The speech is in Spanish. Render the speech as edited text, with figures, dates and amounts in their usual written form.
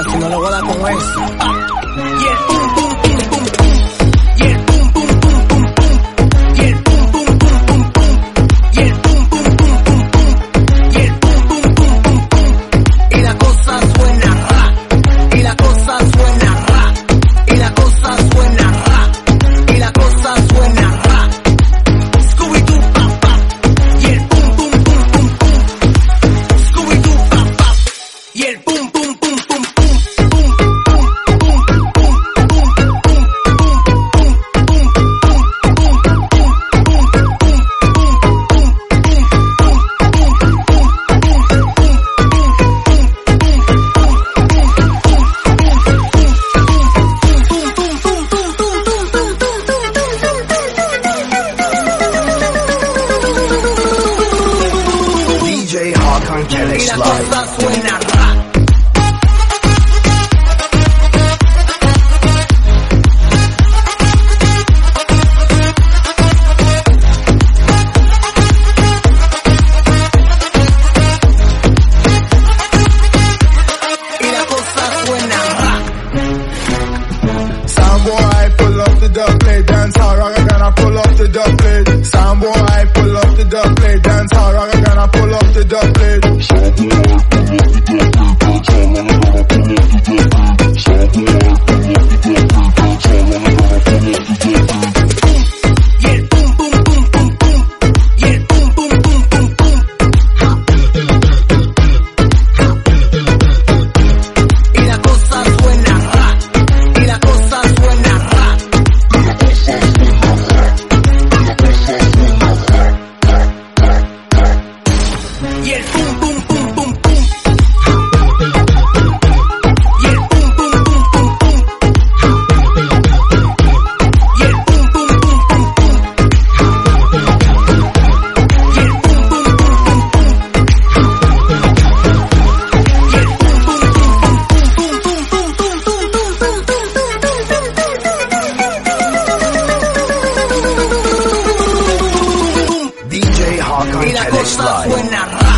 si no le voy a dar con eso. Y el pum pum pum pum pum. Y el pum pum pum pum pum. Y el pum pum pum pum pum. Y el pum pum pum pum pum. Y el pum pum pum pum pum. Y la cosa suena ra. Y la cosa suena ra. Y la cosa suena ra. Y la cosa suena ra. Scooby-Doo papá. Y el pum pum pum pum pum. Scooby-Doo papá. Y el pum pum pum pum pum. DJ Hawk on Kelly's Y la Live. cosa suena ra. Y la cosa suena ra. Sound boy, pull up the dub plate, dance hard, rock again, I pull up the dub plate. Sound boy, pull up the dub plate, dance hard, rock again, I pull up the dub plate. Y el pum pum pum pum pum. Y el pum pum pum pum pum. Y la cosa suena ra. Y la cosa suena ra. Y el pum pum pum pum pum. Y el pum pum pum pum pum. Y el pum pum pum pum pum. Y el pum pum pum pum pum. Y el pum pum pum pum pum. DJ Hawk on Y la Kelly's cosa Live. suena ra.